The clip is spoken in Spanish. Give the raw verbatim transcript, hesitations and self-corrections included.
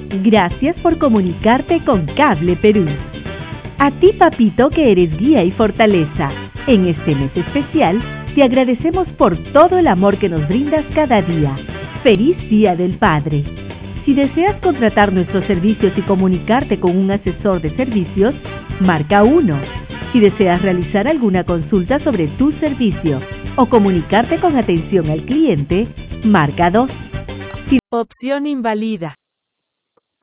Gracias por comunicarte con Cable Perú. A ti, papito, que eres guía y fortaleza. En este mes especial, te agradecemos por todo el amor que nos brindas cada día. ¡Feliz Día del Padre! Si deseas contratar nuestros servicios y comunicarte con un asesor de servicios, marca uno. Si deseas realizar alguna consulta sobre tu servicio o comunicarte con atención al cliente, marca dos. Si... Opción invalida.